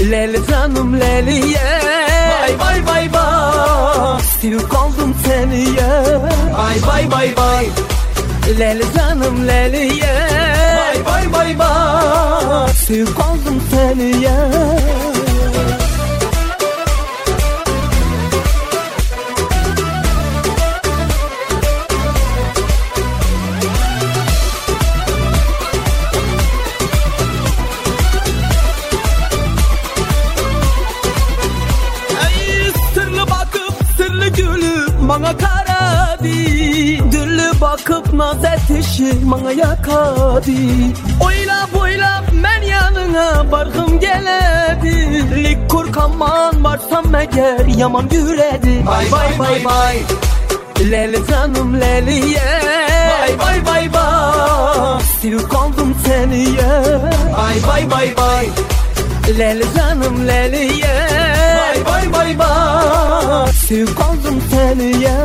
Leyli canım Leyliye, Vay vay vay vay, sevip kaldım seni ya. Vay vay vay vay, Leyli canım Leyliye, Vay vay vay vay, sevip kaldım seni ya. Bana karadı, düllü bakıp naz etişi bana yakadı. Oylap oylap men yanına barkım geledi. Likur kaman varsam eğer yaman güredi. Vay vay vay vay, Leyli canım Leyliye, Vay vay vay vay, sevip kaldım seni ya. Vay vay vay vay, Leyli canım Leyliye, Vay vay vay vay, sevip kaldım seni ya.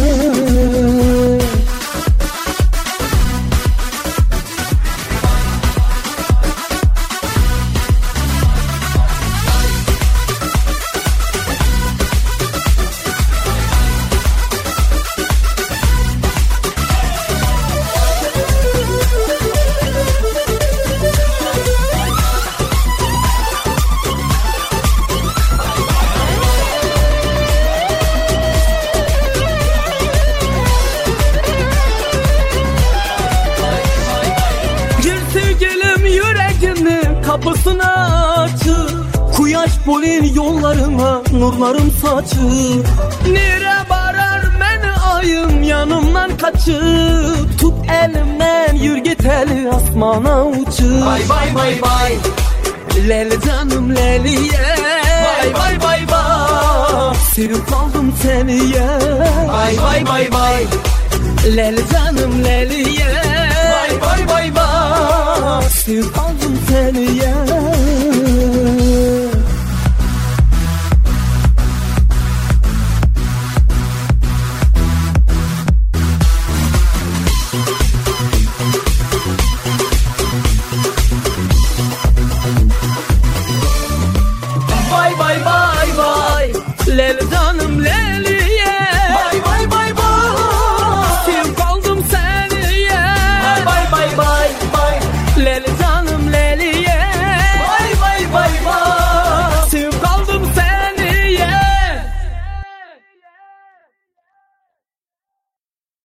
Kapısını açır, kuyaş bolin yollarına nurlarım saçır. Nere varar beni ayım yanımdan kaçır. Tut elimden yürü git eli asmana uçur. Vay vay vay vay, Leyli canım Leyliye, Vay vay vay vay, sevip kaldım seni ya. Vay vay vay vay, Leyli canım Leyliye, Vay vay vay vay, sevip kaldım seni ya. Vay vay vay vay, Leyli canım Leyli,